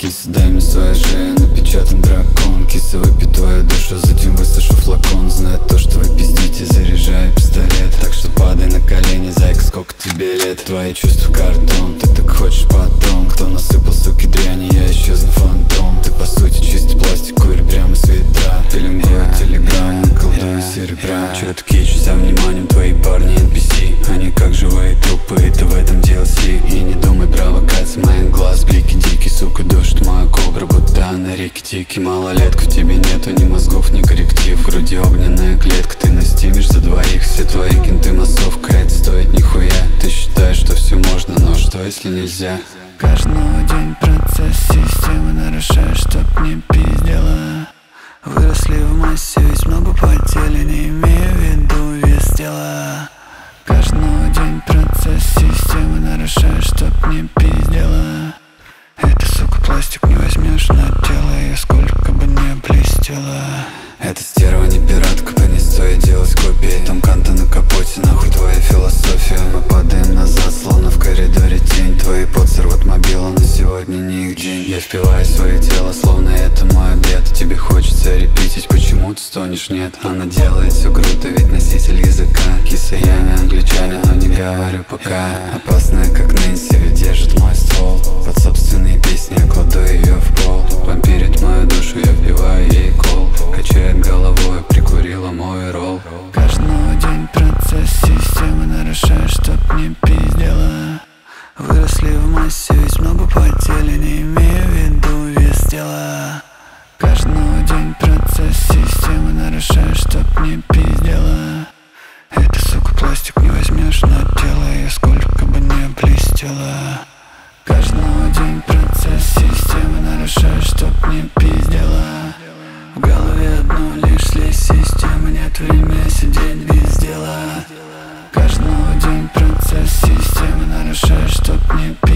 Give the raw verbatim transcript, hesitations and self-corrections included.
Киса, дай мне свою шею, напечатан дракон. Киса, выпей твою душу, затем высушу флакон. Знаю то, что вы пиздите, заряжаю пистолет. Так что падай на колени, зайка, сколько тебе лет? Твои чувства картон, ты так хочешь потом. Кто насыпал, суки, дряни, я исчезну фантом. Ты по сути чистый пластик, курю прямо с ведра. Пеленгую телеграм, колдую серебра. Чё ты кичишься вниманием, твои парни эн пи си. Они как живые трупы, и ты в этом ди эл си. И не думай провокаций, моих глаз блики дикий. Сука, душит мою кобра, будто на реке тики. Малолетка, в тебе нету ни мозгов, ни корректив. В груди огненная клетка, ты настимишь за двоих. Все твои кенты массовка, это стоит нихуя. Ты считаешь, что все можно, но что если нельзя? Каждый день процесс системы нарушаешь, чтоб не пиздела. Выросли в массе, ведь много потели, не имею в виду вес тела. Каждый день процесс системы нарушаешь, чтоб не пиздела. Это, сука, пластик не возьмешь на тело, и сколько бы не блестела. Эта стерва не пиратка, по ней стоит делать копии. Там канта на капоте, нахуй твоя философия. Мы падаем назад, словно в коридоре тень. Твои поцер вот мобила, но сегодня не их день. Я впиваю свое тело, словно это мой обед. Тебе хочется репетить, почему ты стонешь, нет? Она делает все круто, ведь носитель языка. Киса, я не англичанин, но не говорю пока. Опасная, как Нэнси, ведь держит мой ствол. Под собственные песни я кладу ее в пол. Вампирит мою душу, я вбиваю ей кол. Качает головой, прикурила мой ролл. Каждый день процесс системы нарушаешь, чтоб не пиздела. Выросли в массе, ведь много потели, не имею в виду вес тела. Каждый день процесс системы нарушаешь, чтоб не пиздела. Это, сука, пластик не возьмешь на тело, и сколько бы не блестела. Каждый день процесс системы нарушаешь, чтоб не пиздела. В голове одно лишь слезь системы, нет времени сидеть без дела. Каждый день процесс системы нарушаешь, чтоб не пиздела.